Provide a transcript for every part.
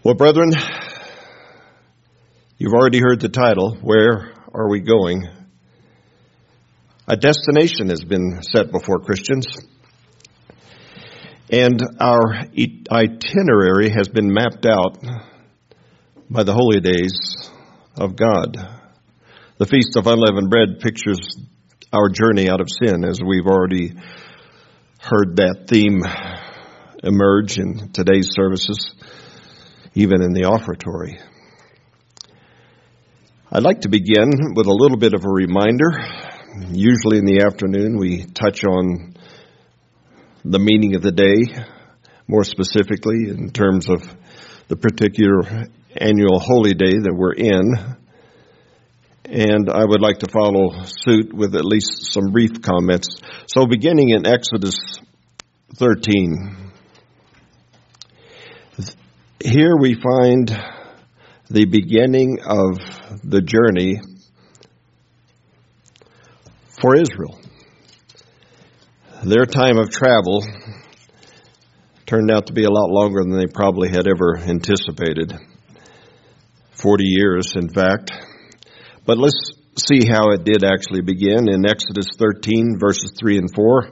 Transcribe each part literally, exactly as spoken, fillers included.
Well, brethren, you've already heard the title, Where Are We Going? A destination has been set before Christians, and our itinerary has been mapped out by the holy days of God. The Feast of Unleavened Bread pictures our journey out of sin, as we've already heard that theme emerge in today's services, even in the offertory. I'd like to begin with a little bit of a reminder. Usually in the afternoon we touch on the meaning of the day, more specifically in terms of the particular annual holy day that we're in. And I would like to follow suit with at least some brief comments. So beginning in Exodus thirteen, here we find the beginning of the journey for Israel. Their time of travel turned out to be a lot longer than they probably had ever anticipated. Forty years, in fact. But let's see how it did actually begin in Exodus thirteen, verses three and four.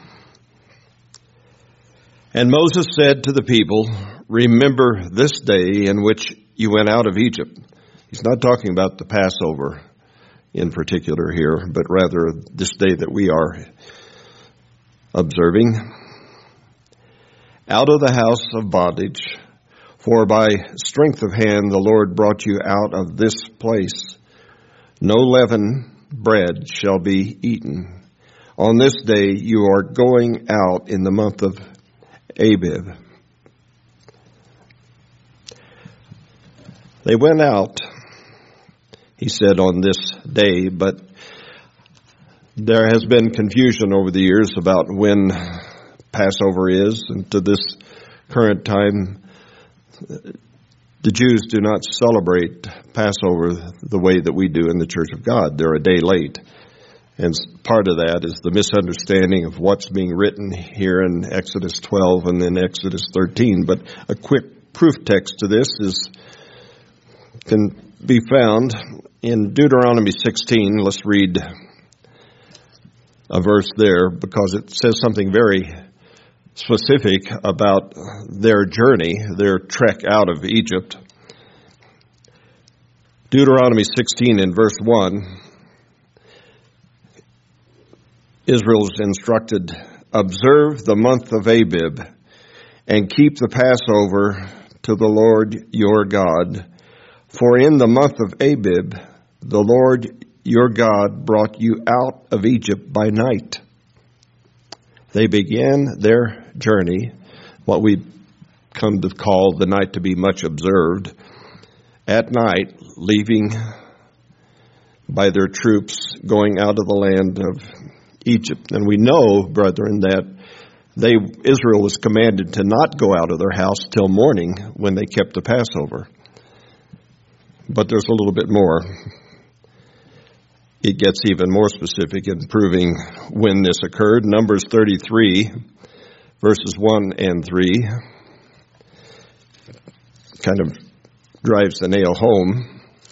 And Moses said to the people, "Remember this day in which you went out of Egypt." He's not talking about the Passover in particular here, but rather this day that we are observing. "Out of the house of bondage, for by strength of hand the Lord brought you out of this place. No leavened bread shall be eaten. On this day you are going out in the month of Abib." They went out, he said, on this day, but there has been confusion over the years about when Passover is, and to this current time, the Jews do not celebrate Passover the way that we do in the Church of God. They're a day late. And part of that is the misunderstanding of what's being written here in Exodus twelve and then Exodus thirteen. But a quick proof text to this is can be found in Deuteronomy sixteen. Let's read a verse there because it says something very specific about their journey, their trek out of Egypt. Deuteronomy sixteen in verse one. Israel is instructed, "Observe the month of Abib and keep the Passover to the Lord your God. For in the month of Abib, the Lord your God brought you out of Egypt by night." They began their journey, what we come to call the night to be much observed, at night, leaving by their troops going out of the land of Egypt. And we know, brethren, that they Israel was commanded to not go out of their house till morning when they kept the Passover. But there's a little bit more. It gets even more specific in proving when this occurred. Numbers thirty-three, verses one and three, kind of drives the nail home.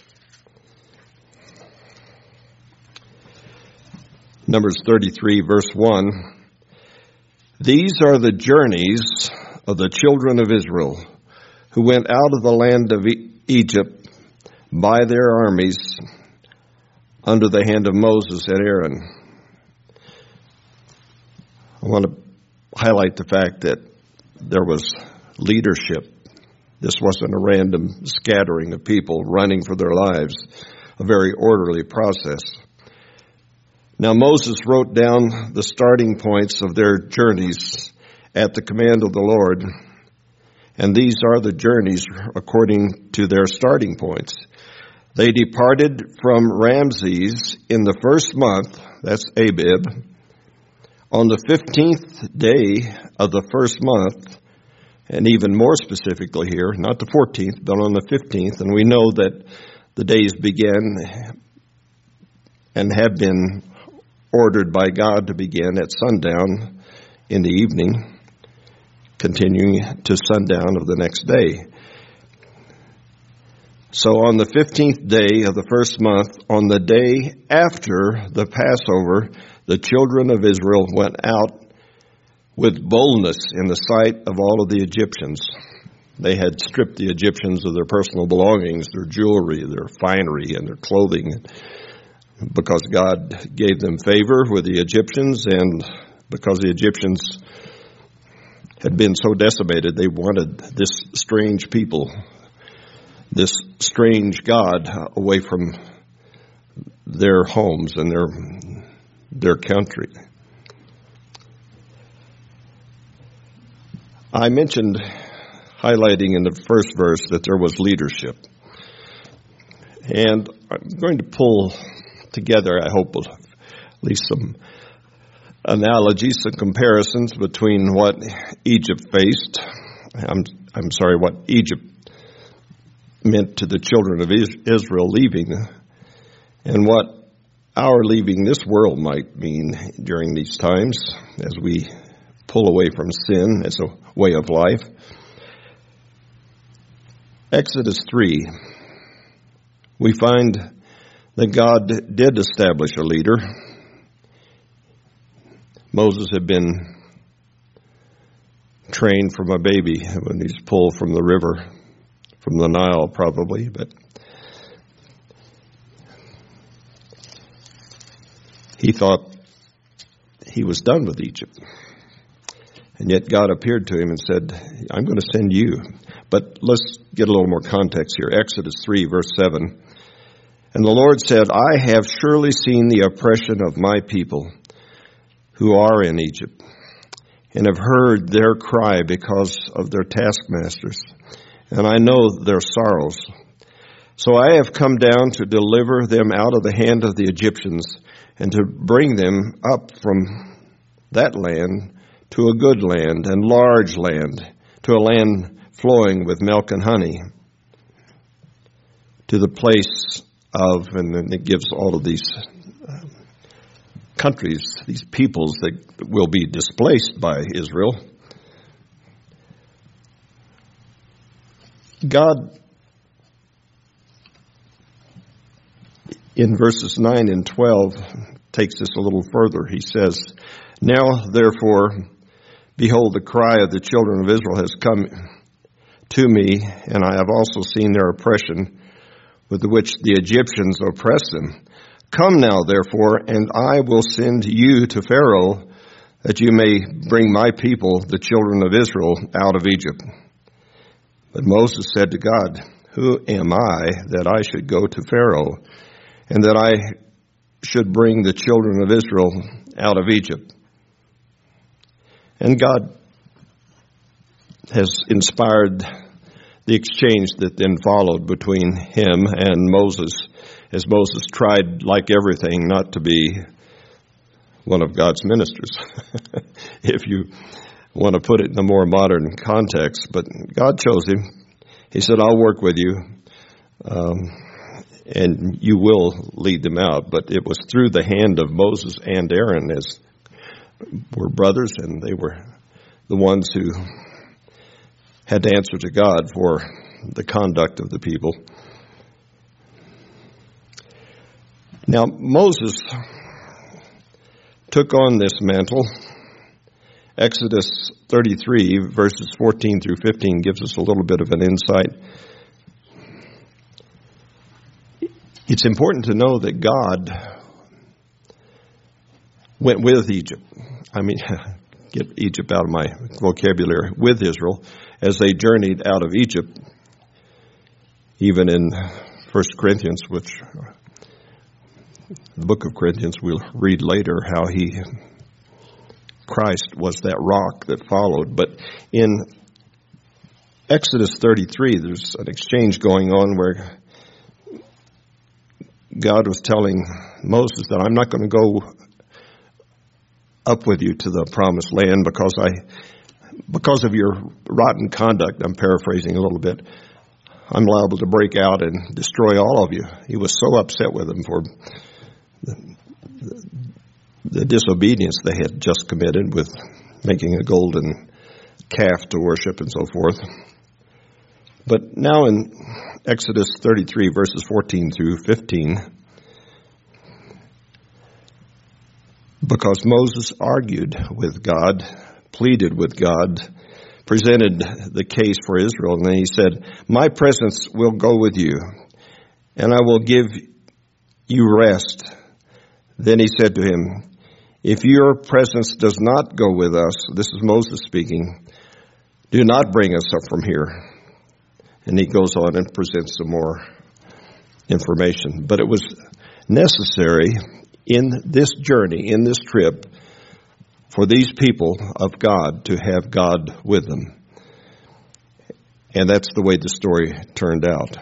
Numbers thirty-three, verse one. "These are the journeys of the children of Israel, who went out of the land of Egypt by their armies under the hand of Moses and Aaron." I want to highlight the fact that there was leadership. This wasn't a random scattering of people running for their lives, a very orderly process. Now Moses wrote down the starting points of their journeys at the command of the Lord, and these are the journeys according to their starting points. They departed from Ramses in the first month, that's Abib, on the fifteenth day of the first month, and even more specifically here, not the fourteenth, but on the fifteenth, and we know that the days began and have been ordered by God to begin at sundown in the evening, continuing to sundown of the next day. So on the fifteenth day of the first month, on the day after the Passover, the children of Israel went out with boldness in the sight of all of the Egyptians. They had stripped the Egyptians of their personal belongings, their jewelry, their finery, and their clothing, because God gave them favor with the Egyptians, and because the Egyptians had been so decimated, they wanted this strange people, this strange God, away from their homes and their their country. I mentioned, highlighting in the first verse, that there was leadership. And I'm going to pull together, I hope, at least some analogies, some comparisons between what Egypt faced. I'm, I'm sorry, what Egypt meant to the children of Israel leaving, and what our leaving this world might mean during these times as we pull away from sin as a way of life. Exodus three, we find that God did establish a leader. Moses had been trained from a baby when he's pulled from the river, from the Nile probably, but he thought he was done with Egypt. And yet God appeared to him and said, I'm going to send you. But let's get a little more context here. Exodus three, verse seven. And the Lord said, I have surely seen the oppression of my people who are in Egypt, and have heard their cry because of their taskmasters, and I know their sorrows. So I have come down to deliver them out of the hand of the Egyptians, and to bring them up from that land to a good land and large land, to a land flowing with milk and honey, to the place of, and then it gives all of these uh, countries, these peoples that will be displaced by Israel. God, in verses nine and twelve, takes this a little further. He says, Now, therefore, behold, the cry of the children of Israel has come to me, and I have also seen their oppression with which the Egyptians oppress them. Come now, therefore, and I will send you to Pharaoh, that you may bring my people, the children of Israel, out of Egypt. But Moses said to God, Who am I that I should go to Pharaoh, and that I should bring the children of Israel out of Egypt? And God has inspired the exchange that then followed between him and Moses, as Moses tried, like everything, not to be one of God's ministers, if you want to put it in a more modern context. But God chose him. He said, I'll work with you, um, and you will lead them out. But it was through the hand of Moses and Aaron, as were brothers, and they were the ones who had to answer to God for the conduct of the people. Now, Moses took on this mantle. Exodus thirty-three, verses fourteen through fifteen, gives us a little bit of an insight. It's important to know that God went with Egypt. I mean, get Egypt out of my vocabulary, with Israel, as they journeyed out of Egypt. Even in First Corinthians, which the book of Corinthians we'll read later, how he, Christ was that rock that followed. But in Exodus thirty-three, there's an exchange going on where God was telling Moses that I'm not going to go up with you to the promised land because I, because of your rotten conduct, I'm paraphrasing a little bit, I'm liable to break out and destroy all of you. He was so upset with them for the, the, the disobedience they had just committed with making a golden calf to worship and so forth. But now in Exodus thirty-three, verses fourteen through fifteen, because Moses argued with God, pleaded with God, presented the case for Israel, and then he said, "My presence will go with you, and I will give you rest." Then he said to him, "If your presence does not go with us," this is Moses speaking, "do not bring us up from here." And he goes on and presents some more information. But it was necessary in this journey, in this trip, for these people of God to have God with them. And that's the way the story turned out.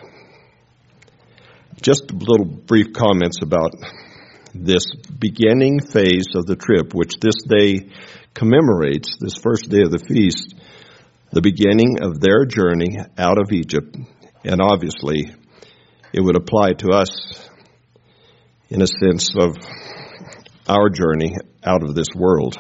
Just little brief comments about this beginning phase of the trip, which this day commemorates, this first day of the feast, the beginning of their journey out of Egypt. And obviously, it would apply to us in a sense of our journey out of this world.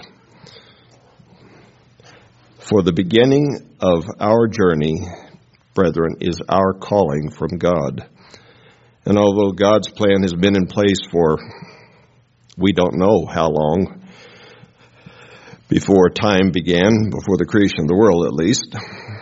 For the beginning of our journey, brethren, is our calling from God. And although God's plan has been in place for we don't know how long, before time began, before the creation of the world at least.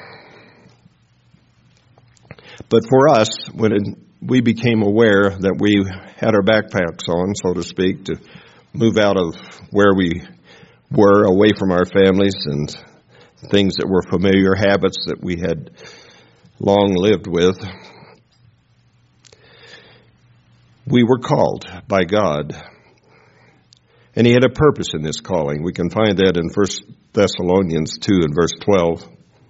But for us, when it, we became aware that we had our backpacks on, so to speak, to move out of where we were, away from our families and things that were familiar, habits that we had long lived with, we were called by God. And he had a purpose in this calling. We can find that in First Thessalonians two and verse twelve.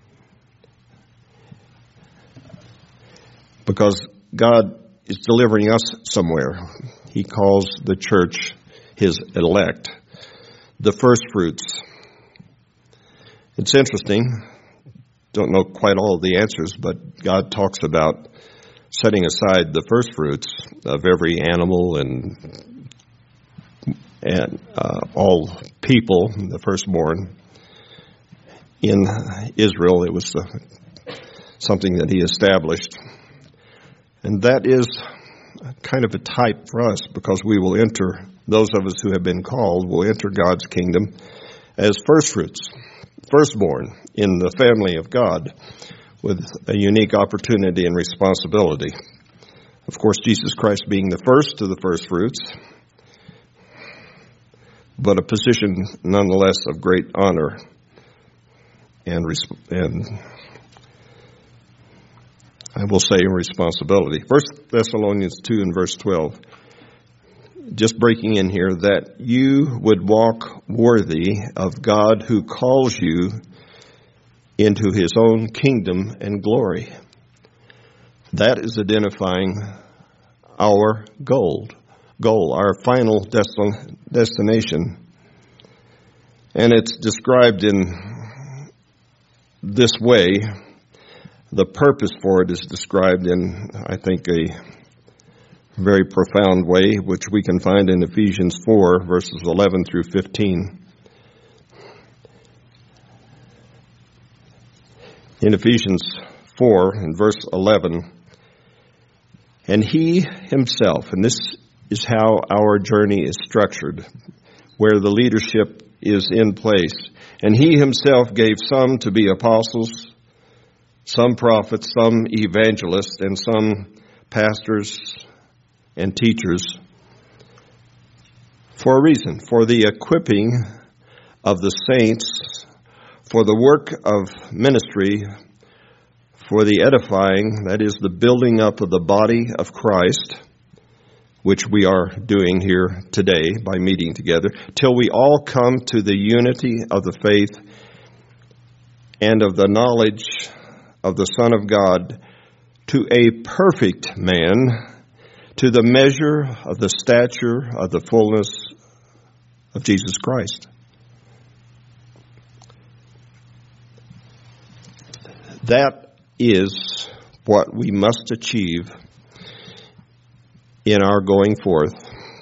Because God is delivering us somewhere. He calls the church his elect, the first fruits. It's interesting. Don't know quite all of the answers, but God talks about setting aside the first fruits of every animal and and uh, all people, the firstborn. In Israel, it was uh, something that he established. And that is kind of a type for us, because we will enter, those of us who have been called, will enter God's kingdom as firstfruits, firstborn in the family of God, with a unique opportunity and responsibility. Of course, Jesus Christ being the first of the firstfruits, but a position nonetheless of great honor and and I will say responsibility. First Thessalonians two and verse twelve, just breaking in here, that you would walk worthy of God who calls you into his own kingdom and glory. That is identifying our goal. goal, our final destin- destination. And it's described in this way. The purpose for it is described in, I think, a very profound way, which we can find in Ephesians four, verses eleven through fifteen. In Ephesians four, in verse eleven, and he himself, and this is how our journey is structured, where the leadership is in place. And he himself gave some to be apostles, some prophets, some evangelists, and some pastors and teachers, for a reason, for the equipping of the saints, for the work of ministry, for the edifying, that is the building up of the body of Christ, which we are doing here today by meeting together, till we all come to the unity of the faith and of the knowledge of the Son of God, to a perfect man, to the measure of the stature of the fullness of Jesus Christ. That is what we must achieve in our going forth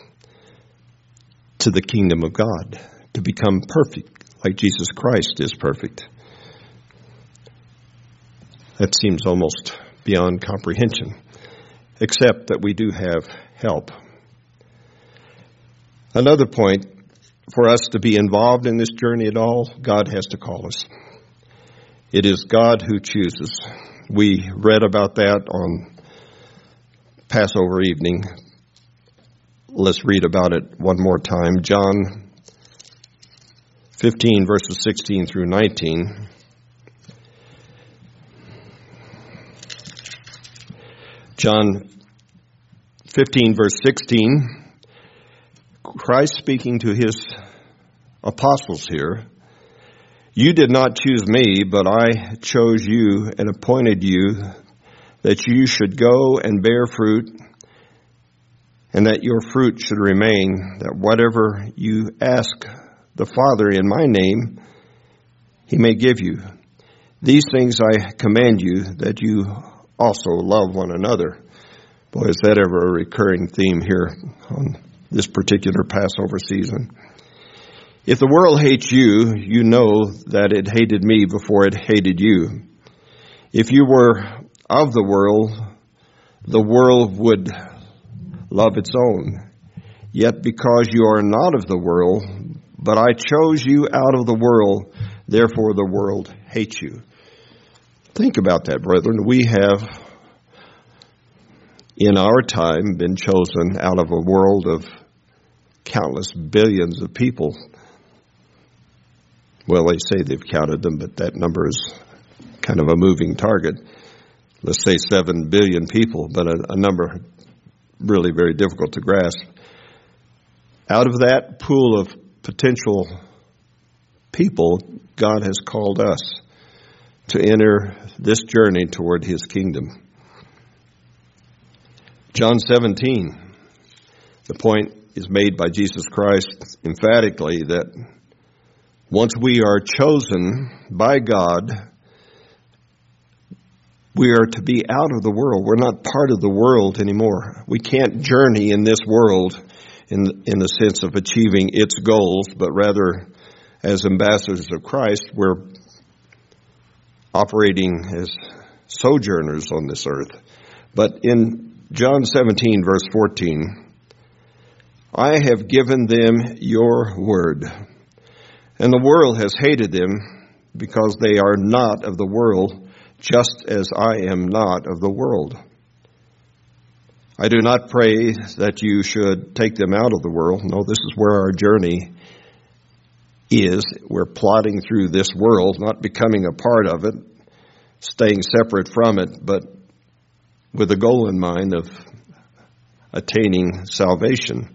to the kingdom of God, to become perfect like Jesus Christ is perfect. That seems almost beyond comprehension, except that we do have help. Another point, for us to be involved in this journey at all, God has to call us. It is God who chooses. We read about that on Passover evening. Let's read about it one more time. John fifteen, verses sixteen through nineteen. John fifteen, verse sixteen. Christ speaking to his apostles here. You did not choose me, but I chose you and appointed you that you should go and bear fruit, and that your fruit should remain, that whatever you ask the Father in my name, he may give you. These things I command you, that you also love one another. Boy, is that ever a recurring theme here on this particular Passover season. If the world hates you, you know that it hated me before it hated you. If you were of the world, the world would love its own. Yet because you are not of the world, but I chose you out of the world, therefore the world hates you. Think about that, brethren. We have, in our time, been chosen out of a world of countless billions of people. Well, they say they've counted them, but that number is kind of a moving target. Let's say seven billion people, but a, a number really very difficult to grasp. Out of that pool of potential people, God has called us to enter this journey toward his kingdom. John seventeen, the point is made by Jesus Christ emphatically that once we are chosen by God, we are to be out of the world. We're not part of the world anymore. We can't journey in this world in, in the sense of achieving its goals, but rather as ambassadors of Christ, we're operating as sojourners on this earth. But in John seventeen, verse fourteen, I have given them your word, and the world has hated them because they are not of the world, just as I am not of the world. I do not pray that you should take them out of the world. No, this is where our journey is. We're plodding through this world, not becoming a part of it, staying separate from it, but with a goal in mind of attaining salvation.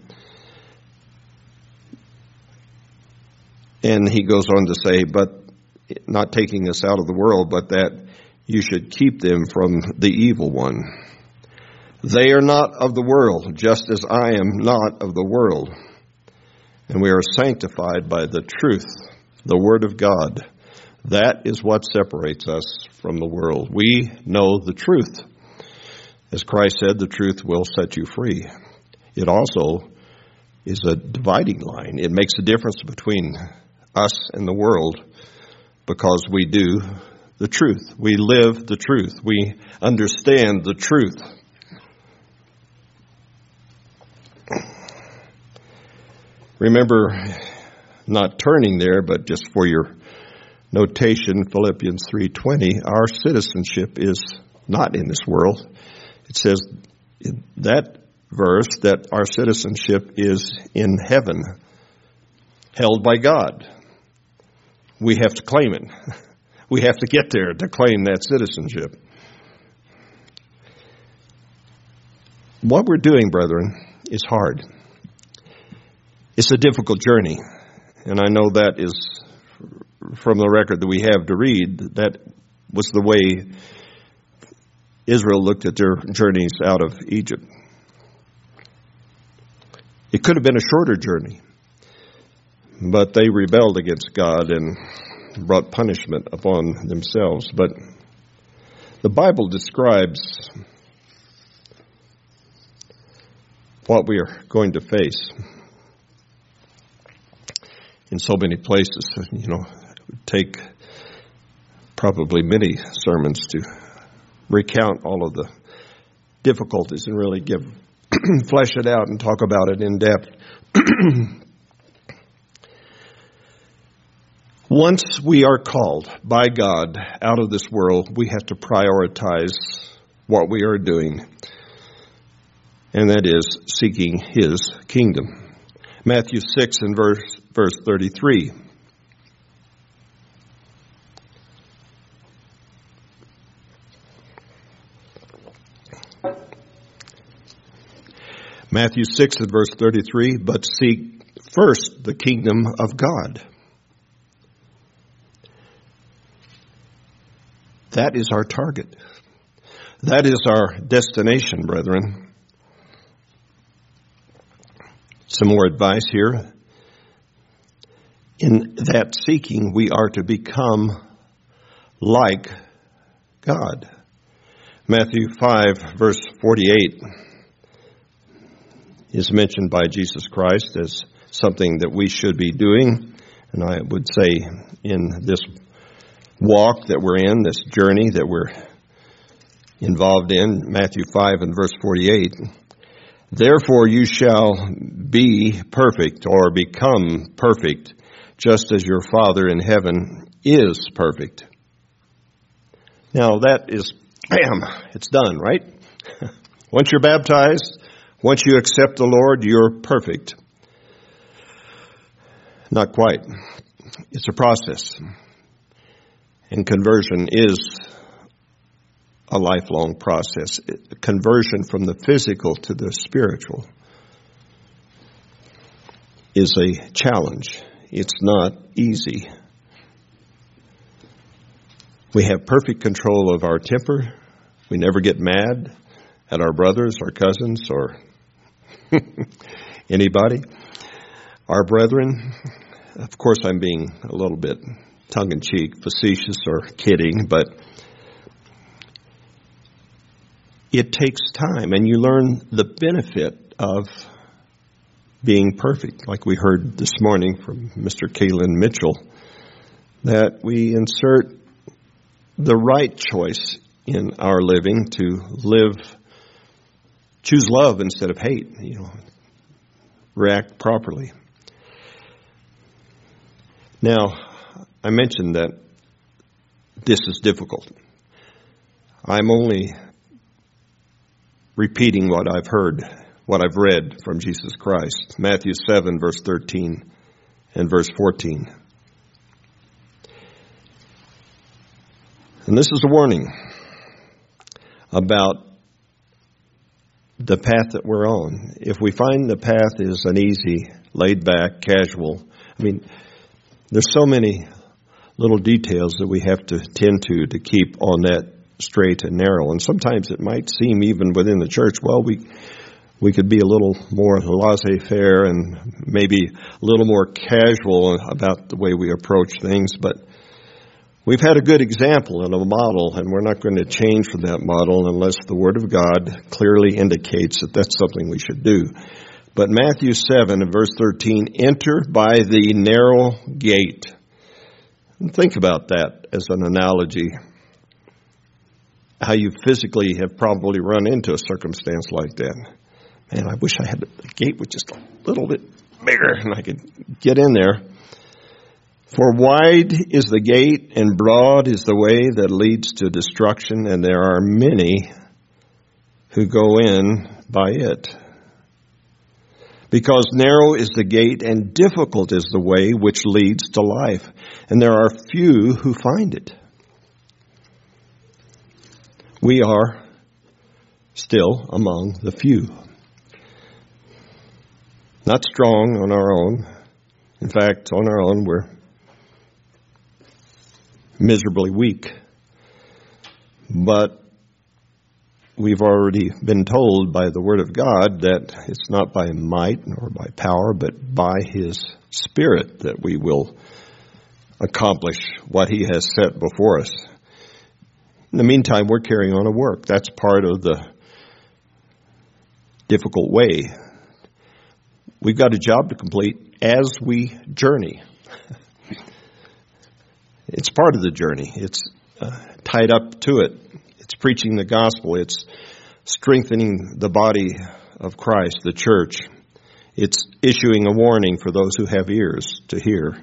And he goes on to say, but not taking us out of the world, but that you should keep them from the evil one. They are not of the world, just as I am not of the world. And we are sanctified by the truth, the Word of God. That is what separates us from the world. We know the truth. As Christ said, the truth will set you free. It also is a dividing line. It makes a difference between us and the world because we do the truth. We live the truth. We understand the truth. Remember, not turning there, but just for your notation, Philippians three twenty, our citizenship is not in this world. It says in that verse that our citizenship is in heaven, held by God. We have to claim it. We have to get there to claim that citizenship. What we're doing, brethren, is hard. It's a difficult journey. And I know that is from the record that we have to read, that was the way Israel looked at their journeys out of Egypt. It could have been a shorter journey, but they rebelled against God and brought punishment upon themselves. But the Bible describes what we are going to face in so many places. You know, it would take probably many sermons to recount all of the difficulties and really give flesh it out and talk about it in depth. Once we are called by God out of this world, we have to prioritize what we are doing, and that is seeking His kingdom. Matthew six and verse, verse thirty-three. Matthew six and verse thirty-three, but seek first the kingdom of God. That is our target. That is our destination, brethren. Some more advice here. In that seeking, we are to become like God. Matthew five, verse forty-eight is mentioned by Jesus Christ as something that we should be doing. And I would say in this walk that we're in, this journey that we're involved in, Matthew five and verse forty-eight, therefore you shall be perfect or become perfect, just as your Father in heaven is perfect. Now that is, bam, it's done, right? Once you're baptized, once you accept the Lord, you're perfect. Not quite. It's a process. And conversion is a lifelong process. Conversion from the physical to the spiritual is a challenge. It's not easy. We have perfect control of our temper. We never get mad at our brothers, our cousins, or anybody. Our brethren. Of course, I'm being a little bit tongue-in-cheek, facetious, or kidding, but it takes time, and you learn the benefit of being perfect, like we heard this morning from Mister Kalen Mitchell, that we insert the right choice in our living to live, choose love instead of hate, you know, react properly. Now, I mentioned that this is difficult. I'm only repeating what I've heard, what I've read from Jesus Christ. Matthew seven, verse thirteen and verse fourteen. And this is a warning about the path that we're on. If we find the path is an easy, laid back, casual, I mean, there's so many little details that we have to tend to to keep on that straight and narrow. And sometimes it might seem even within the church, well, we we could be a little more laissez-faire and maybe a little more casual about the way we approach things. But we've had a good example and a model, and we're not going to change from that model unless the Word of God clearly indicates that that's something we should do. But Matthew seven and verse thirteen, enter by the narrow gate. And think about that as an analogy. How you physically have probably run into a circumstance like that. Man, I wish I had the gate was just a little bit bigger and I could get in there. For wide is the gate and broad is the way that leads to destruction, and there are many who go in by it. Because narrow is the gate and difficult is the way which leads to life, and there are few who find it. We are still among the few. Not strong on our own. In fact, on our own, we're miserably weak. But we've already been told by the Word of God that it's not by might nor by power, but by His Spirit that we will accomplish what He has set before us. In the meantime, we're carrying on a work. That's part of the difficult way. We've got a job to complete as we journey. It's part of the journey. It's uh, tied up to it. It's preaching the gospel. It's strengthening the body of Christ, the church. It's issuing a warning for those who have ears to hear.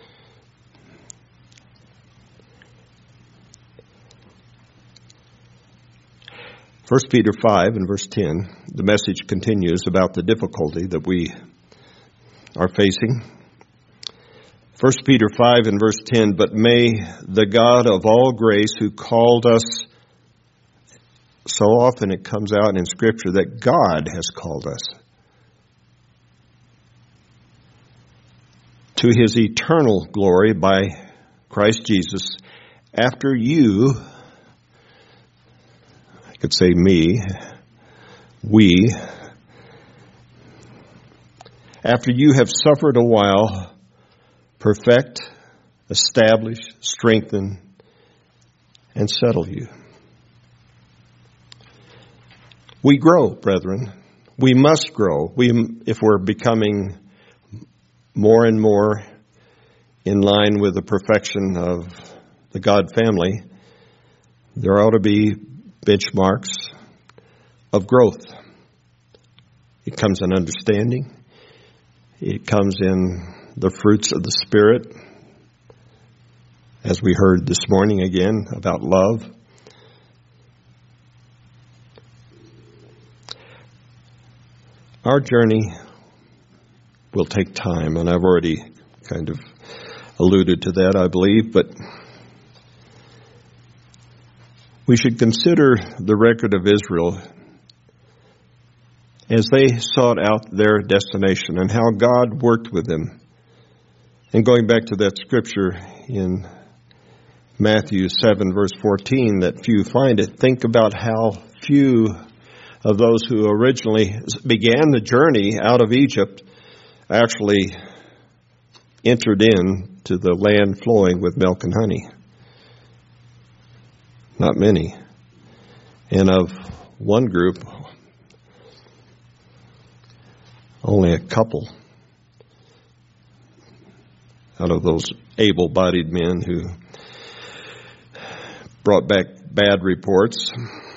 First Peter five and verse ten, the message continues about the difficulty that we are facing. First Peter five and verse ten, but may the God of all grace who called us, so often it comes out in Scripture that God has called us to His eternal glory by Christ Jesus, after you, I could say me, we, after you have suffered a while, perfect, establish, strengthen, and settle you. We grow, brethren. We must grow. We, if we're becoming more and more in line with the perfection of the God family, there ought to be benchmarks of growth. It comes in understanding. It comes in the fruits of the Spirit, as we heard this morning again about love. Our journey will take time, and I've already kind of alluded to that, I believe, but we should consider the record of Israel as they sought out their destination and how God worked with them. And going back to that scripture in Matthew seven, verse fourteen, that few find it, think about how few of those who originally began the journey out of Egypt actually entered into the land flowing with milk and honey. Not many. And of one group, only a couple out of those able-bodied men who brought back bad reports.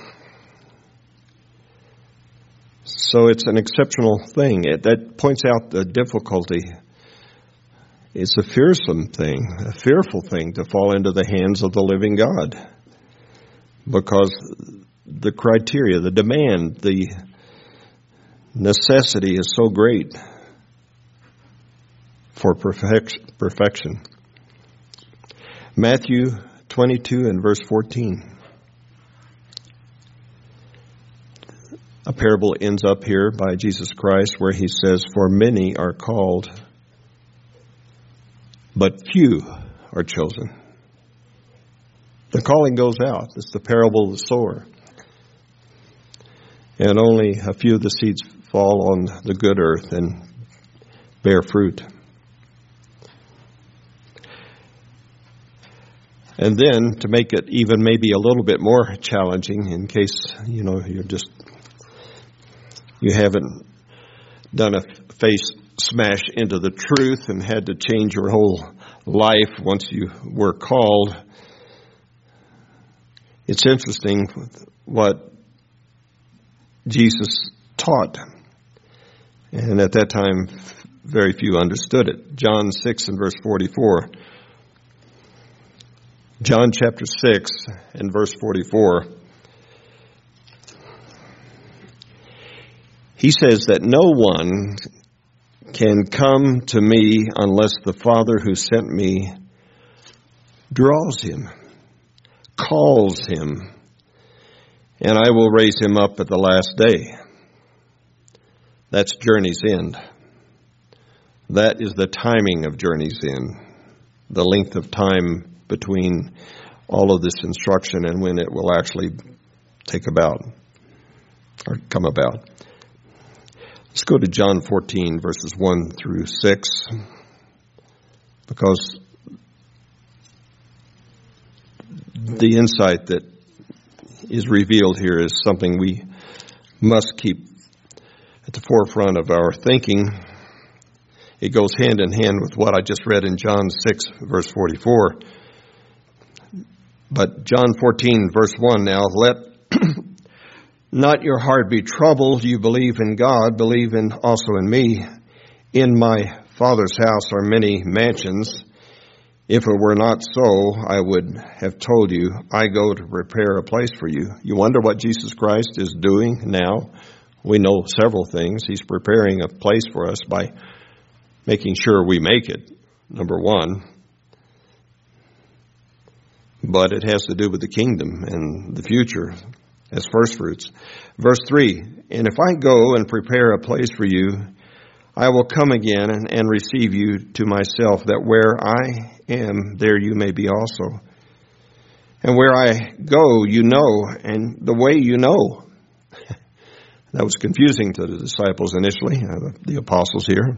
So it's an exceptional thing. It, that points out the difficulty. It's a fearsome thing, a fearful thing to fall into the hands of the living God, because the criteria, the demand, the necessity is so great for perfect, perfection. Matthew twenty-two and verse fourteen. A parable ends up here by Jesus Christ where he says, for many are called, but few are chosen. The calling goes out. It's the parable of the sower. And only a few of the seeds fall on the good earth and bear fruit. And then, to make it even maybe a little bit more challenging, in case, you know, you're just, you haven't done a face smash into the truth and had to change your whole life once you were called. It's interesting what Jesus taught. And at that time, very few understood it. John six and verse forty-four. John chapter six and verse forty-four. He says that no one can come to me unless the Father who sent me draws him, calls him, and I will raise him up at the last day. That's journey's end. That is the timing of journey's end, the length of time between all of this instruction and when it will actually take about or come about. Let's go to John fourteen, verses one through six, because the insight that is revealed here is something we must keep at the forefront of our thinking. It goes hand in hand with what I just read in John six, verse forty-four. But John fourteen, verse one, now let not your heart be troubled. You believe in God, believe in also in me. In my Father's house are many mansions. If it were not so, I would have told you, I go to prepare a place for you. You wonder what Jesus Christ is doing now? We know several things. He's preparing a place for us by making sure we make it, number one. But it has to do with the kingdom and the future as first fruits. Verse three, and if I go and prepare a place for you, I will come again and, and receive you to myself, that where I am, there you may be also. And where I go, you know, and the way you know. That was confusing to the disciples initially, uh, the apostles here.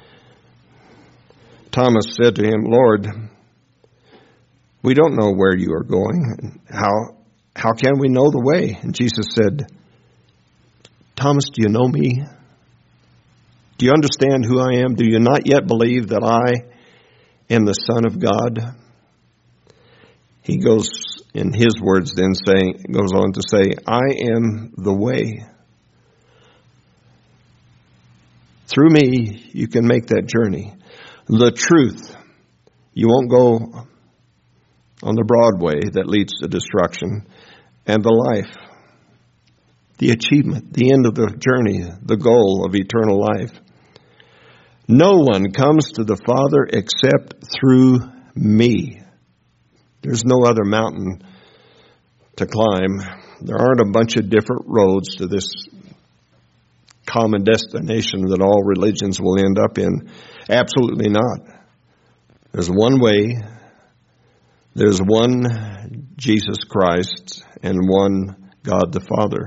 Thomas said to him, Lord, we don't know where you are going. How, how can we know the way? And Jesus said, Thomas, do you know me? Do you understand who I am? Do you not yet believe that I am the Son of God? He goes, in his words then, saying, goes on to say, I am the way. Through me, you can make that journey. The truth. You won't go on the broad way that leads to destruction. And the life. The achievement. The end of the journey. The goal of eternal life. No one comes to the Father except through me. There's no other mountain to climb. There aren't a bunch of different roads to this common destination that all religions will end up in. Absolutely not. There's one way. There's one Jesus Christ and one God the Father.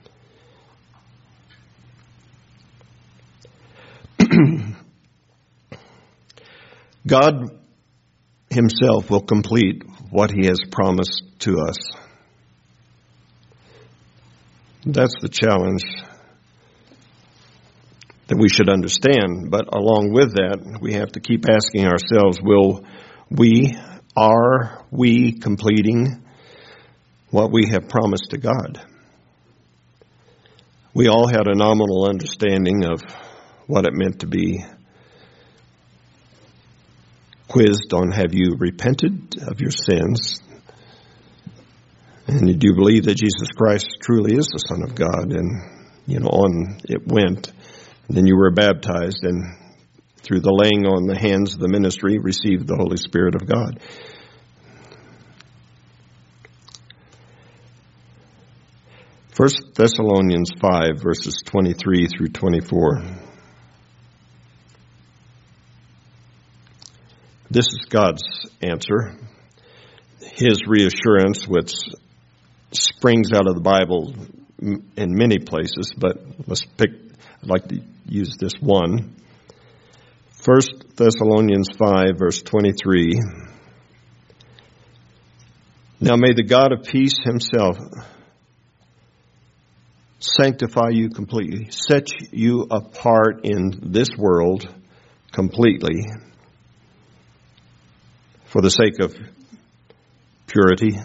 God himself will complete what he has promised to us. That's the challenge that we should understand. But along with that, we have to keep asking ourselves, will we, are we completing what we have promised to God? We all had a nominal understanding of what it meant to be quizzed on, have you repented of your sins? And do you believe that Jesus Christ truly is the Son of God? And, you know, on it went. And then you were baptized, and through the laying on the hands of the ministry, received the Holy Spirit of God. First Thessalonians five, verses twenty-three through twenty-four. This is God's answer. His reassurance, which springs out of the Bible in many places, but let's pick, I'd like to use this one. First Thessalonians five, verse twenty-three. Now may the God of peace himself sanctify you completely, set you apart in this world completely for the sake of purity.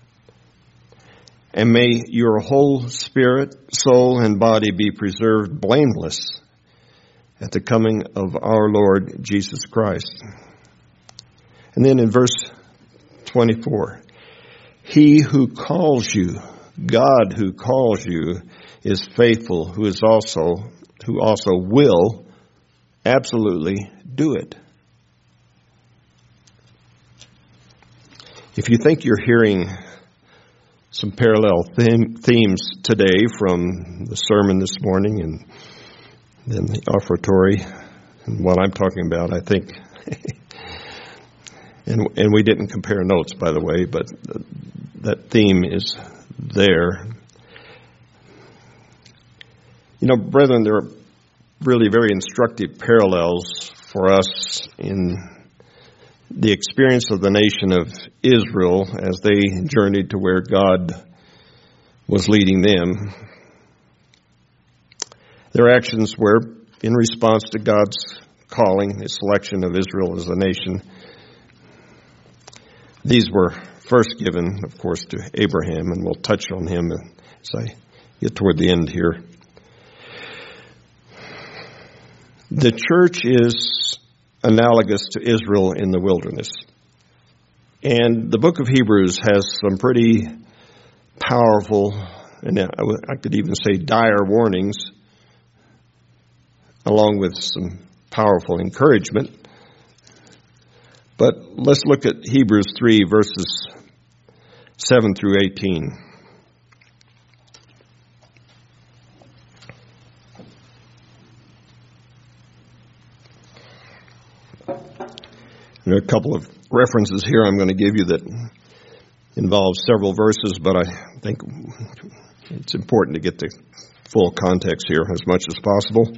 And may your whole spirit, soul, and body be preserved blameless at the coming of our Lord Jesus Christ. And then in verse twenty-four, he who calls you, God who calls you, is faithful, who is also, who also will absolutely do it. If you think you're hearing some parallel theme, themes today from the sermon this morning and then the offertory and what I'm talking about, I think, and and we didn't compare notes, by the way, but that theme is there. You know, brethren, there are really very instructive parallels for us in the experience of the nation of Israel as they journeyed to where God was leading them. Their actions were in response to God's calling, his selection of Israel as a nation. These were first given, of course, to Abraham, and we'll touch on him as I get toward the end here. The church is analogous to Israel in the wilderness. And the book of Hebrews has some pretty powerful, and I could even say dire warnings, along with some powerful encouragement. But let's look at Hebrews three, verses seven through eighteen. There are a couple of references here I'm going to give you that involve several verses, but I think it's important to get the full context here as much as possible.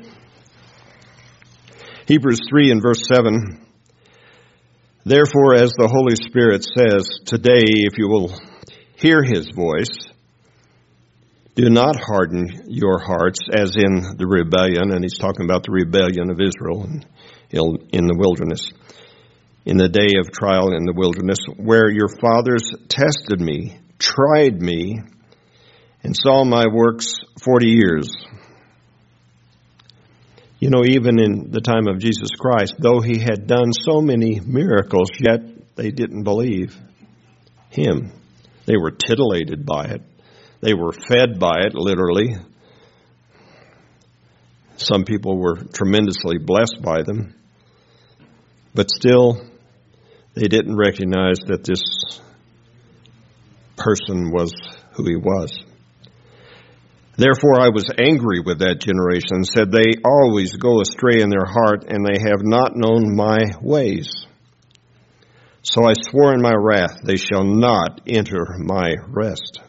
Hebrews three and verse seven. Therefore, as the Holy Spirit says, today, if you will hear his voice, do not harden your hearts as in the rebellion, and he's talking about the rebellion of Israel in the wilderness, in the day of trial in the wilderness, where your fathers tested me, tried me, and saw my works forty years. You know, even in the time of Jesus Christ, though he had done so many miracles, yet they didn't believe him. They were titillated by it. They were fed by it, literally. Some people were tremendously blessed by them. But still, they didn't recognize that this person was who he was. Therefore I was angry with that generation and said, they always go astray in their heart, and they have not known my ways. So I swore in my wrath, they shall not enter my rest.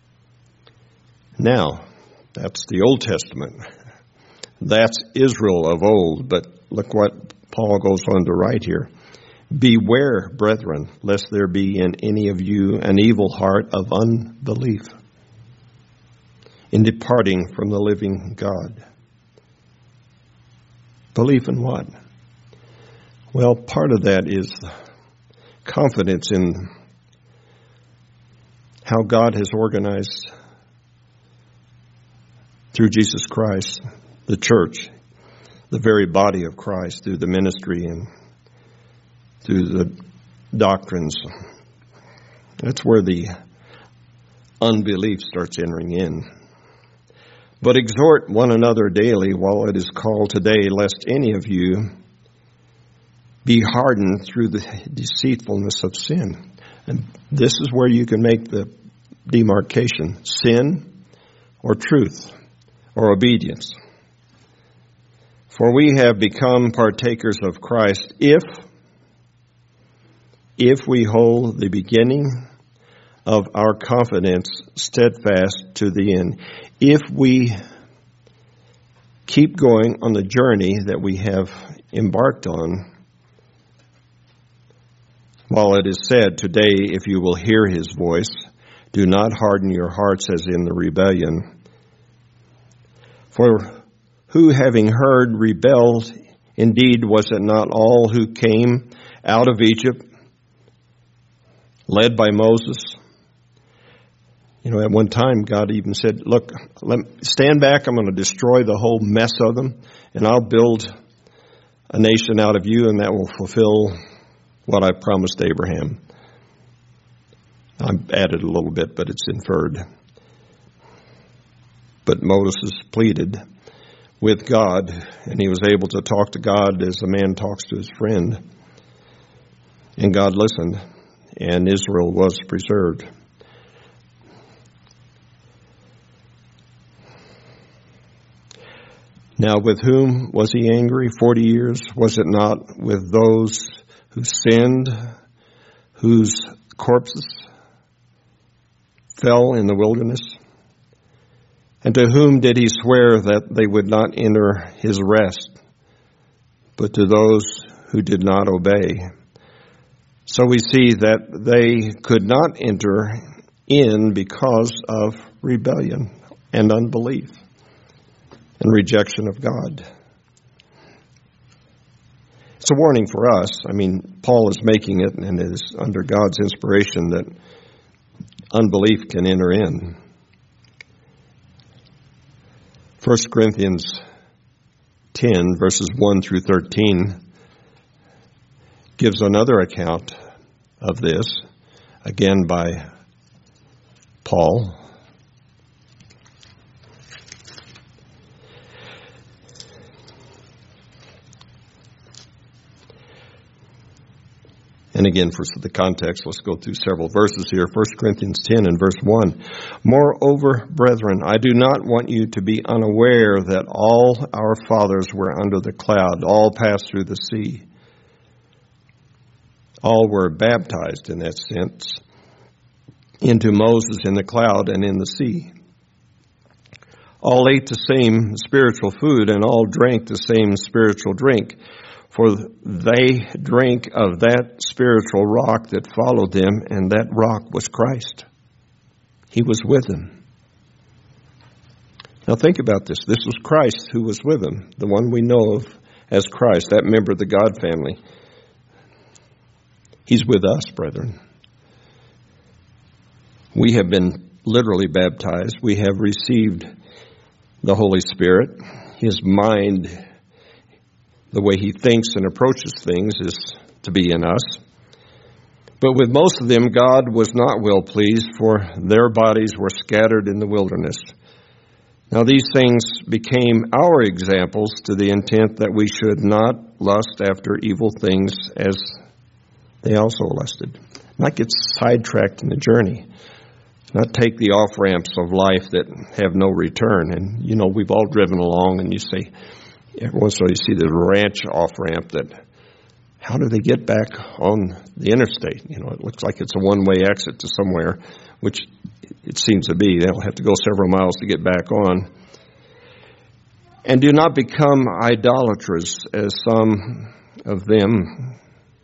Now, that's the Old Testament. That's Israel of old. But look what Paul goes on to write here. Beware, brethren, lest there be in any of you an evil heart of unbelief, in departing from the living God. Belief in what? Well, part of that is confidence in how God has organized through Jesus Christ, the church, the very body of Christ, through the ministry and through the doctrines. That's where the unbelief starts entering in. But exhort one another daily while it is called today, lest any of you be hardened through the deceitfulness of sin. And this is where you can make the demarcation: sin or truth or obedience. For we have become partakers of Christ if, if we hold the beginning of our confidence steadfast to the end. If we keep going on the journey that we have embarked on, while it is said, today, if you will hear his voice, do not harden your hearts as in the rebellion. For who, having heard, rebelled? Indeed, was it not all who came out of Egypt, led by Moses? You know, at one time, God even said, look, let, stand back, I'm going to destroy the whole mess of them, and I'll build a nation out of you, and that will fulfill what I promised Abraham. I've added a little bit, but it's inferred. But Moses pleaded with God, and he was able to talk to God as a man talks to his friend. And God listened, and Israel was preserved. Now, with whom was he angry forty years? Was it not with those who sinned, whose corpses fell in the wilderness? And to whom did he swear that they would not enter his rest, but to those who did not obey? So we see that they could not enter in because of rebellion and unbelief and rejection of God. It's a warning for us. I mean, Paul is making it, and it is under God's inspiration that unbelief can enter in. First Corinthians ten, verses one through thirteen, gives another account of this, again by Paul. And again, for the context, let's go through several verses here. First Corinthians ten and verse one. Moreover, brethren, I do not want you to be unaware that all our fathers were under the cloud, all passed through the sea. All were baptized, in that sense, into Moses in the cloud and in the sea. All ate the same spiritual food, and all drank the same spiritual drink. For they drank of that spiritual rock that followed them, and that rock was Christ. He was with them. Now think about this. This was Christ who was with them, the one we know of as Christ, that member of the God family. He's with us, brethren. We have been literally baptized. We have received the Holy Spirit. His mind, the way he thinks and approaches things, is to be in us. But with most of them, God was not well pleased, for their bodies were scattered in the wilderness. Now these things became our examples, to the intent that we should not lust after evil things as they also lusted. Not get sidetracked in the journey. Not take the off-ramps of life that have no return. And, you know, we've all driven along and you say, every once in a while you see the ranch off-ramp that, how do they get back on the interstate? You know, it looks like it's a one-way exit to somewhere, which it seems to be. They'll have to go several miles to get back on. And do not become idolaters, as some of them,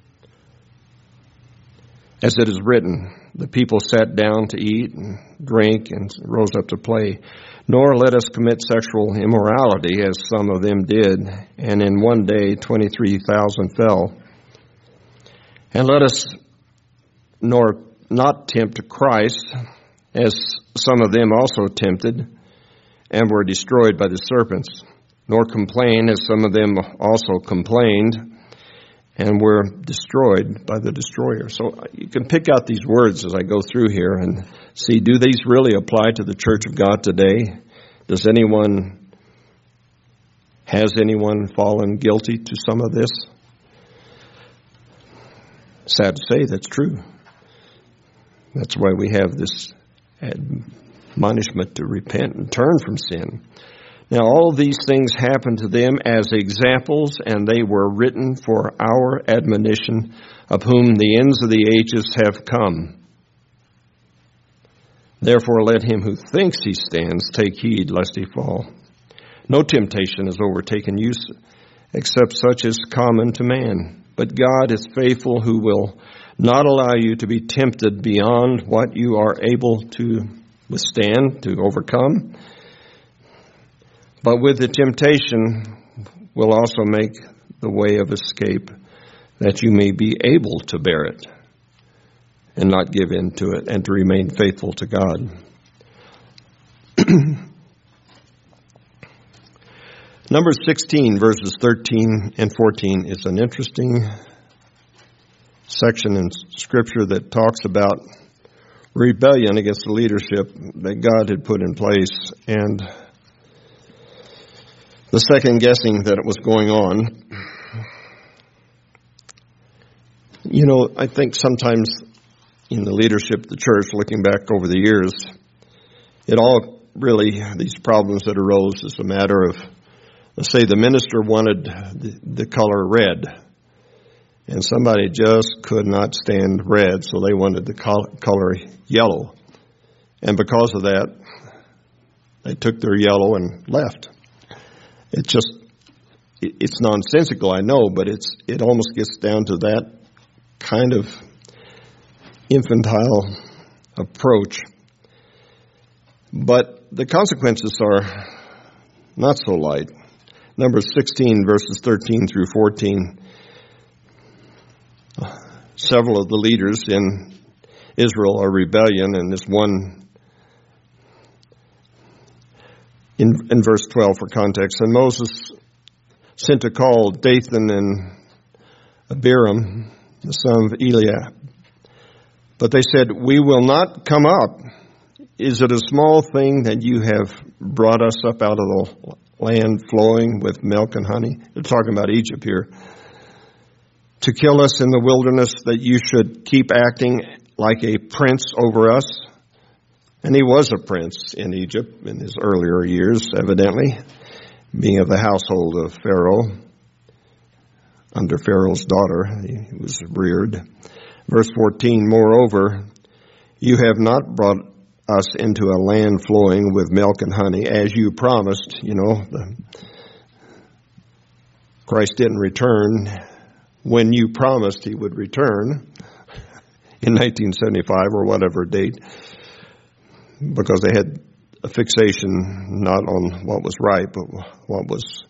as it is written, the people sat down to eat and drink and rose up to play. Nor let us commit sexual immorality, as some of them did, and in one day twenty-three thousand fell. And let us nor not tempt Christ, as some of them also tempted, and were destroyed by the serpents. Nor complain, as some of them also complained, and were destroyed by the destroyer. So you can pick out these words as I go through here and see, do these really apply to the Church of God today? Does anyone, has anyone fallen guilty to some of this? Sad to say, that's true. That's why we have this admonishment to repent and turn from sin. Now, all these things happened to them as examples, and they were written for our admonition, of whom the ends of the ages have come. Therefore, let him who thinks he stands take heed lest he fall. No temptation has overtaken you, except such as common to man. But God is faithful, who will not allow you to be tempted beyond what you are able to withstand, to overcome. But with the temptation will also make the way of escape, that you may be able to bear it and not give in to it, and to remain faithful to God. Numbers sixteen, verses thirteen and fourteen is an interesting section in Scripture that talks about rebellion against the leadership that God had put in place, and the second guessing that it was going on. You know, I think sometimes in the leadership of the church, looking back over the years, it all really, these problems that arose is a matter of, let's say the minister wanted the, the color red, and somebody just could not stand red, so they wanted the color yellow. And because of that, they took their yellow and left. It's just, it's nonsensical, I know, but it's it almost gets down to that kind of infantile approach. But the consequences are not so light. Numbers sixteen, verses thirteen through fourteen. Several of the leaders in Israel are rebellion, and this one in, in verse twelve for context. And Moses sent to call Dathan and Abiram, the son of Eliab. But they said, "We will not come up. Is it a small thing that you have brought us up out of the land flowing with milk and honey?" They're talking about Egypt here. "To kill us in the wilderness, that you should keep acting like a prince over us?" And he was a prince in Egypt in his earlier years, evidently, being of the household of Pharaoh. Under Pharaoh's daughter, he was reared. Verse fourteen, "Moreover, you have not brought us into a land flowing with milk and honey, as you promised." You know, the, Christ didn't return when you promised he would return in nineteen seventy-five or whatever date, because they had a fixation not on what was right, but what was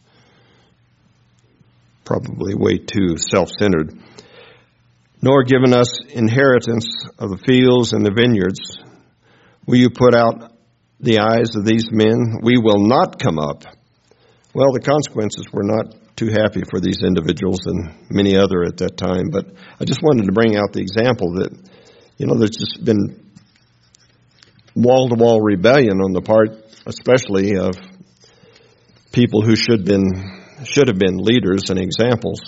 probably way too self-centered. "Nor given us inheritance of the fields and the vineyards. Will you put out the eyes of these men? We will not come up." Well, the consequences were not too happy for these individuals and many other at that time. But I just wanted to bring out the example that, you know, there's just been wall-to-wall rebellion on the part, especially of people who should been should have been leaders and examples.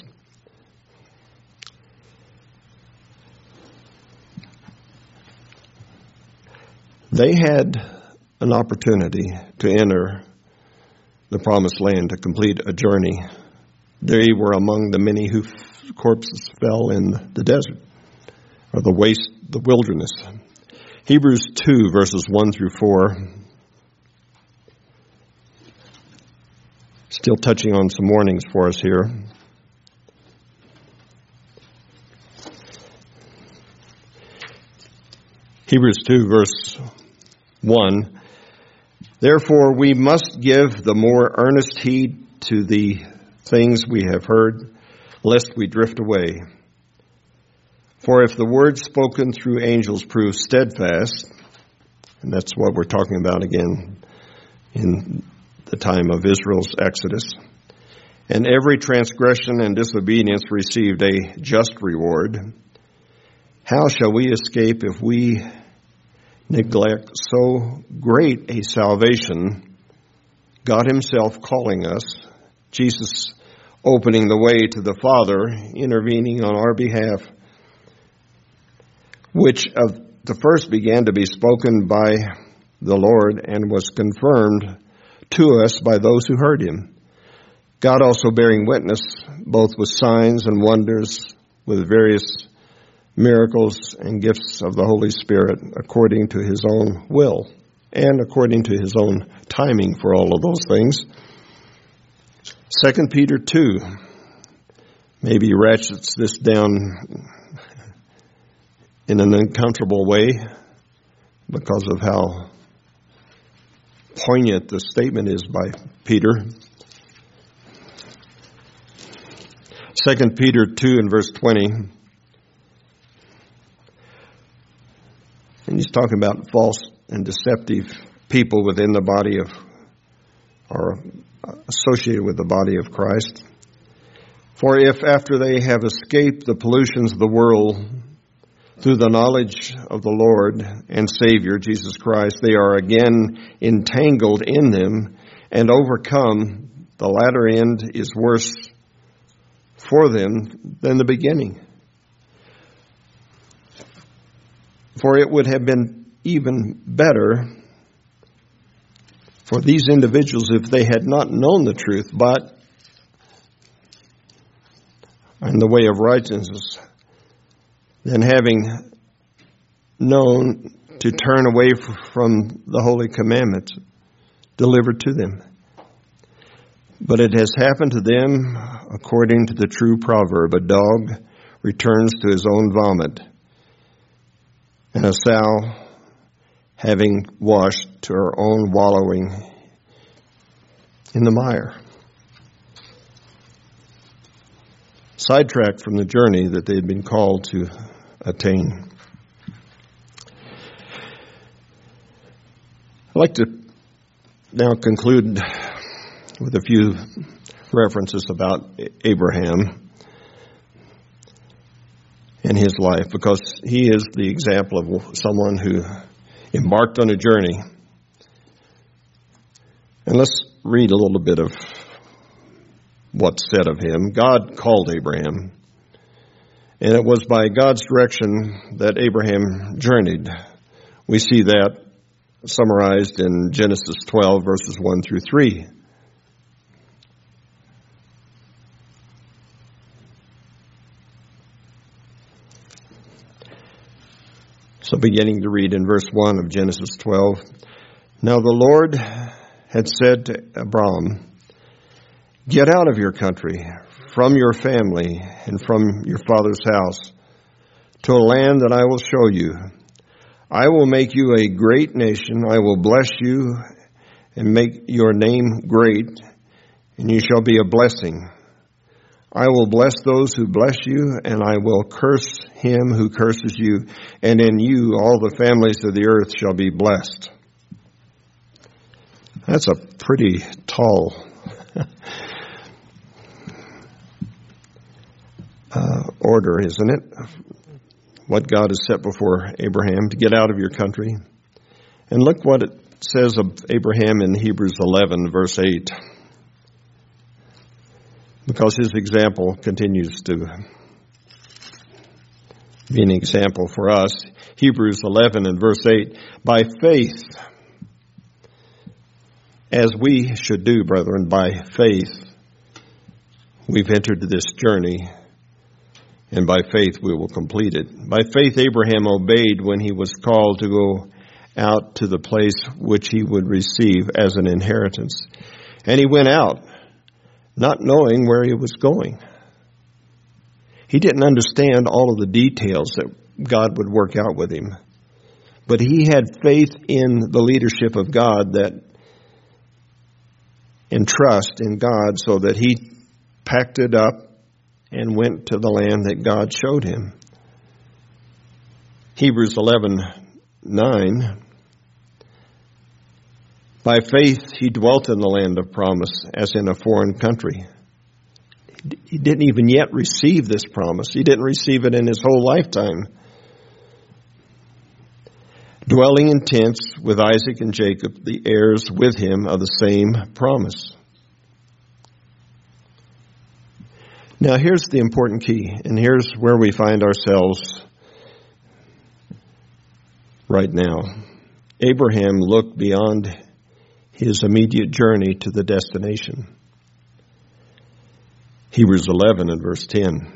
They had an opportunity to enter the promised land, to complete a journey. They were among the many whose corpses fell in the desert, or the waste, the wilderness. Hebrews two, verses one through four. Still touching on some warnings for us here. Hebrews two, verse one. "Therefore we must give the more earnest heed to the things we have heard, lest we drift away. For if the word spoken through angels proves steadfast," and that's what we're talking about again in the time of Israel's exodus, "and every transgression and disobedience received a just reward, how shall we escape if we neglect so great a salvation, God himself calling us, Jesus opening the way to the Father, intervening on our behalf, which of the first began to be spoken by the Lord and was confirmed to us by those who heard him, God also bearing witness, both with signs and wonders, with various miracles and gifts of the Holy Spirit, according to his own will and according to his own timing for all of those things." Second Peter two maybe ratchets this down in an uncomfortable way because of how poignant the statement is by Peter. Second Peter two and verse twenty. And he's talking about false and deceptive people within the body of, or associated with the body of Christ. "For if after they have escaped the pollutions of the world through the knowledge of the Lord and Savior, Jesus Christ, they are again entangled in them and overcome, the latter end is worse for them than the beginning. For it would have been even better for these individuals if they had not known the truth, but in the way of righteousness, than having known to turn away from the holy commandments delivered to them. But it has happened to them according to the true proverb, a dog returns to his own vomit, and a sow, having washed, to her own wallowing in the mire." Sidetracked from the journey that they had been called to attain. I'd like to now conclude with a few references about Abraham and his life, because he is the example of someone who embarked on a journey. And let's read a little bit of what's said of him. God called Abraham, and it was by God's direction that Abraham journeyed. We see that summarized in Genesis twelve, verses one through three. So beginning to read in verse one of Genesis twelve. Now the Lord had said to Abram, "Get out of your country, from your family, and from your father's house, to a land that I will show you. I will make you a great nation. I will bless you and make your name great, and you shall be a blessing. I will bless those who bless you, and I will curse him who curses you, and in you all the families of the earth shall be blessed." That's a pretty tall uh, order, isn't it? What God has set before Abraham, to get out of your country. And look what it says of Abraham in Hebrews eleven, verse eight. Because his example continues to be an example for us. Hebrews eleven and verse eight. By faith, as we should do, brethren, by faith, we've entered this journey, and by faith we will complete it. By faith Abraham obeyed when he was called to go out to the place which he would receive as an inheritance. And he went out, not knowing where he was going. He didn't understand all of the details that God would work out with him. But he had faith in the leadership of God, that and trust in God, so that he packed it up and went to the land that God showed him. Hebrews eleven nine. By faith he dwelt in the land of promise, as in a foreign country. He didn't even yet receive this promise. He didn't receive it in his whole lifetime. Dwelling in tents with Isaac and Jacob, the heirs with him of the same promise. Now here's the important key, and here's where we find ourselves right now. Abraham looked beyond his immediate journey to the destination. Hebrews eleven and verse ten.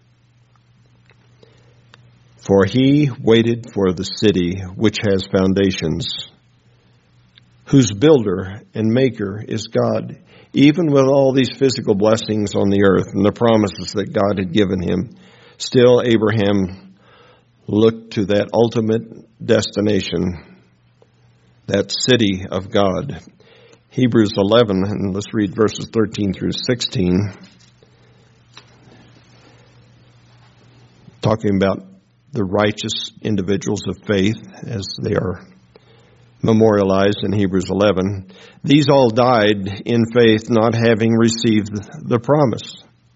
For he waited for the city which has foundations, whose builder and maker is God. Even with all these physical blessings on the earth and the promises that God had given him, still Abraham looked to that ultimate destination, that city of God. Hebrews eleven, and let's read verses thirteen through sixteen. Talking about the righteous individuals of faith as they are memorialized in Hebrews eleven. These all died in faith, not having received the promise,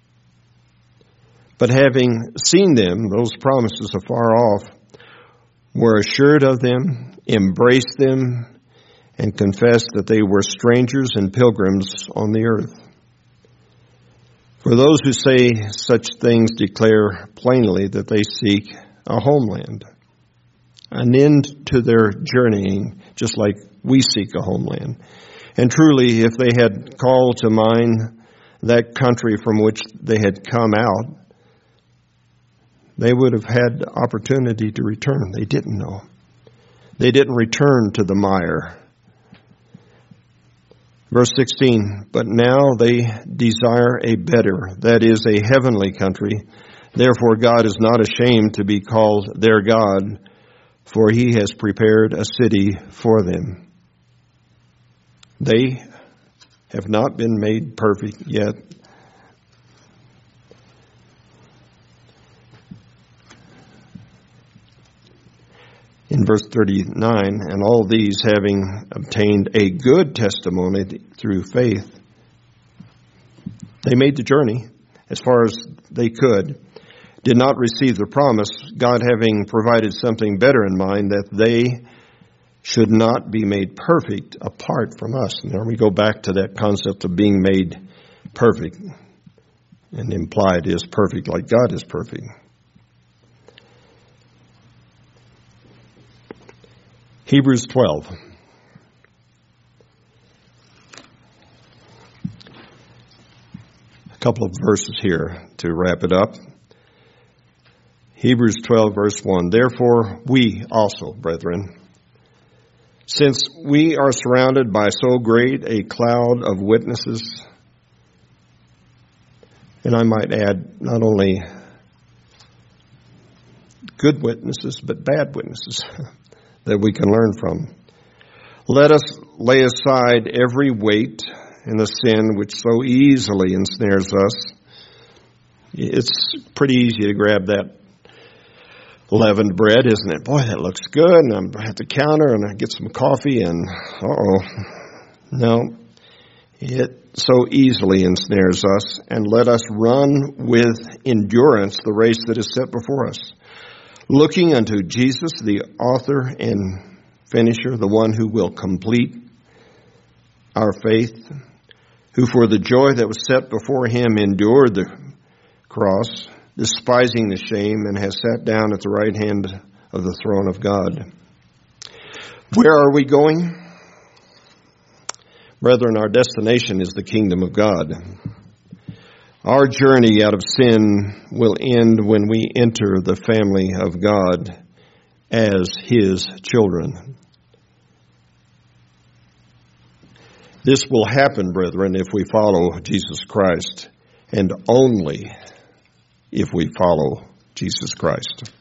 but having seen them, those promises afar off, were assured of them, embraced them, and confessed that they were strangers and pilgrims on the earth. For those who say such things declare plainly that they seek a homeland, an end to their journeying, just like we seek a homeland. And truly, if they had called to mind that country from which they had come out, they would have had opportunity to return. They didn't know. They didn't return to the mire. Verse sixteen, but now they desire a better, that is, a heavenly country. Therefore God is not ashamed to be called their God, for he has prepared a city for them. They have not been made perfect yet. In verse thirty-nine, and all these, having obtained a good testimony through faith, they made the journey as far as they could, did not receive the promise, God having provided something better in mind, that they should not be made perfect apart from us. And there we go back to that concept of being made perfect. And implied is perfect like God is perfect. Hebrews twelve. A couple of verses here to wrap it up. Hebrews twelve, verse one. Therefore, we also, brethren, since we are surrounded by so great a cloud of witnesses, and I might add not only good witnesses, but bad witnesses that we can learn from. Let us lay aside every weight and the sin which so easily ensnares us. It's pretty easy to grab that leavened bread, isn't it? Boy, that looks good. And I'm at the counter and I get some coffee and, uh-oh. No, it so easily ensnares us. And let us run with endurance the race that is set before us, looking unto Jesus, the author and finisher, the one who will complete our faith, who for the joy that was set before him endured the cross, despising the shame, and has sat down at the right hand of the throne of God. Where are we going? Brethren, our destination is the kingdom of God. Our journey out of sin will end when we enter the family of God as his children. This will happen, brethren, if we follow Jesus Christ, and only if we follow Jesus Christ.